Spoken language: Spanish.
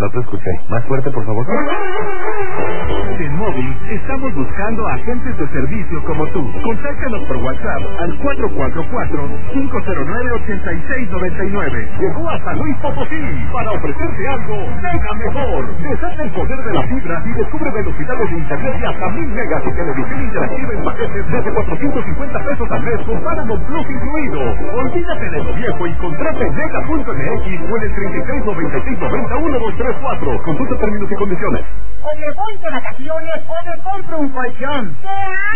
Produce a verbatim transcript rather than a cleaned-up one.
No te escuché. Más fuerte, por favor. En móvil estamos buscando agentes de servicio como tú. Contáctanos por WhatsApp al cuatro cuatro cuatro, cinco cero nueve, ocho seis nueve nueve. Llegó a San Luis Potosí para ofrecerte algo mega mejor. Desata el poder de la fibra y descubre velocidades de internet de hasta mil megas y televisión interactiva en paquetes desde cuatrocientos cincuenta pesos al mes con Paramount Plus incluido. Olvídate de lo viejo y contrate mega punto m x o en el treinta y seis noventa y seis noventa uno dos tres cuatro. Consulta términos y condiciones. O me voy de vacaciones o me compro un colchón.